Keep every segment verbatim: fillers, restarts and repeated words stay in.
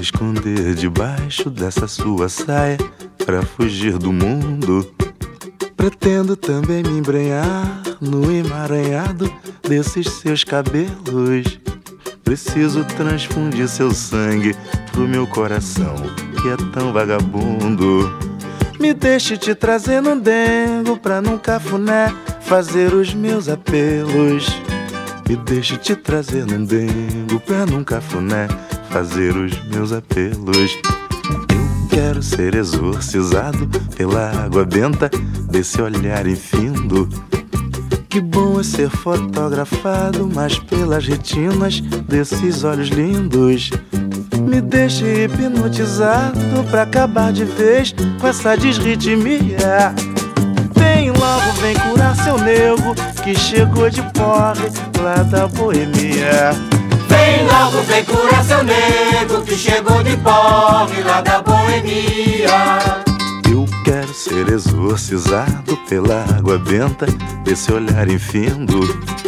esconder debaixo dessa sua saia pra fugir do mundo. Pretendo também me embrenhar no emaranhado desses seus cabelos. Preciso transfundir seu sangue pro meu coração, que é tão vagabundo. Me deixe te trazer num dengo pra num cafuné fazer os meus apelos. Me deixe te trazer num dengo pra num cafuné fazer os meus apelos. Eu quero ser exorcizado pela água benta desse olhar infindo. Que bom é ser fotografado, mas pelas retinas desses olhos lindos. Me deixe hipnotizado pra acabar de vez com essa desritmia. Vem logo, vem curar seu nego que chegou de porre lá da boemia. Vem logo, vem curar seu nego que chegou de porre lá da boemia. Eu quero ser exorcizado pela água benta desse olhar infindo.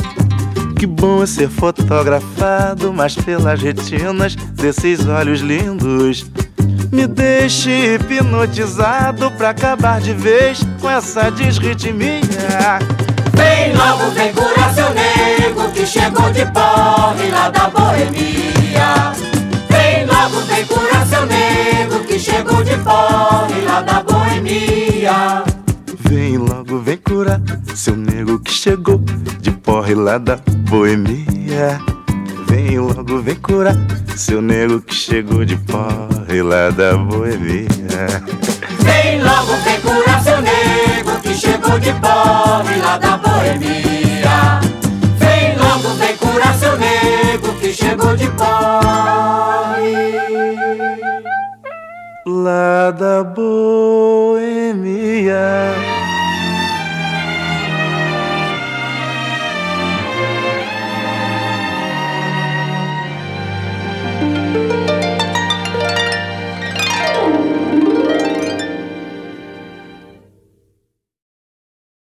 Que bom é ser fotografado, mas pelas retinas desses olhos lindos. Me deixe hipnotizado pra acabar de vez com essa desritmia. Vem logo, vem curar seu nego que chegou de porre lá da boemia. Vem logo, vem curar seu nego que chegou de porre lá da boemia. Vem logo, vem curar seu nego que chegou de porre lá da boemia. Vem logo, vem curar seu nego que chegou de porre lá da boemia. Vem logo, vem curar seu nego que chegou de porre lá da boemia. Vem logo, vem curar seu nego que chegou de porre lá da boemia.